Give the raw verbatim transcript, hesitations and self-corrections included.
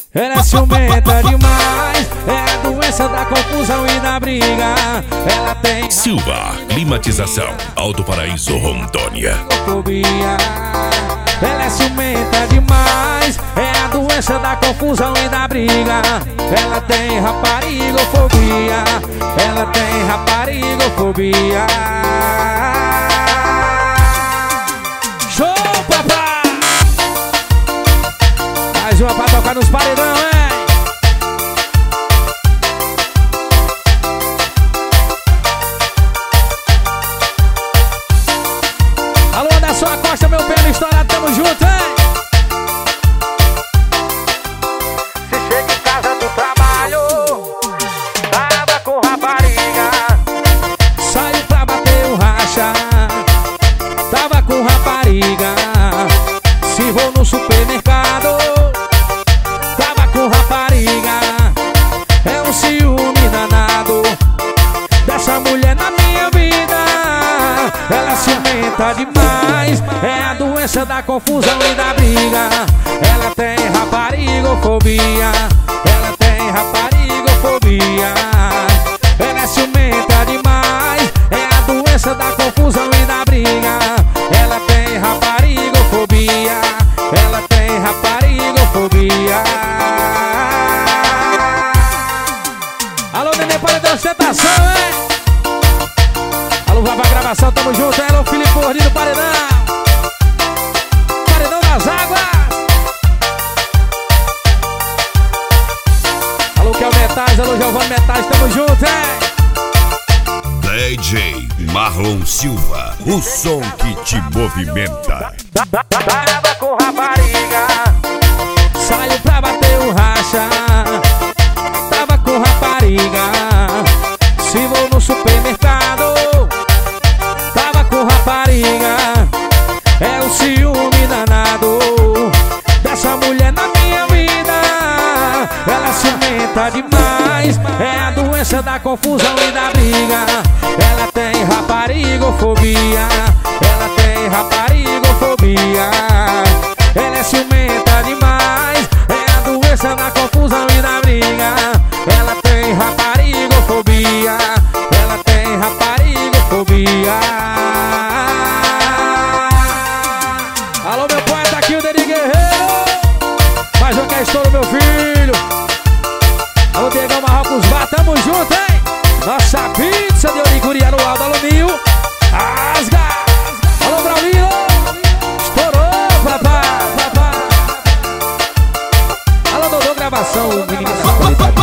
Ela é ciumenta demais, é a doença da confusão e da briga. Ela tem Silva, climatização, Alto Paraíso, Rondônia. fobia. Ela é ciumenta demais, é a doença da confusão e da briga. Ela tem raparigofobia, ela tem raparigofobia. Show, papai! Mais uma pra tocar nos paredão, hein? Alô, Anderson Acosta, meu pé estourado, tamo junto, hein? Se chega em casa do trabalho, tava com rapariga, saiu pra bater o racha, tava com rapariga. Se vou no supermercado, tava com rapariga. É um ciúme danado dessa mulher na minha vida. Ela ciumenta demais, é a doença da confusão e da briga. Ela tem raparigofobia, ela tem raparigofobia. Ela é ciumenta demais, é a doença da confusão e da briga. Ela tem raparigofobia, ela tem raparigofobia. Alô, neném, para de ostentação, hein? Alô, vai pra gravação, tamo junto, hein? Alô, Felipe Gordinho do Paredão, Paredão das Águas. Alô, Kel Metais, alô, Giovanni Metais, tamo junto, hein? D J Marlon Silva, o som que te movimenta. Tava com rapariga, saiu pra bater o racha. Tava com rapariga, se vou no supermercado, tava com rapariga. É um ciúme danado dessa mulher na minha vida. Ela ciumenta demais, é a doença da confusão e da briga. Ela tem raparigofobia, ela tem raparigofobia. Ela é ciumenta demais, é a doença da confusão e da briga. Ela tem raparigofobia, ela tem raparigofobia. Alô, meu poeta aqui, o Deni Guerreiro. Mais um que é estouro, meu filho. Alô, Diegão Marrocos Bar, tamo junto, hein? Nossa pizza de Origuri no alto alumínio. Asga! Alô, Braulino. Estourou, papai, papai. Alô, Dodô Gravação, o menino da qualidade.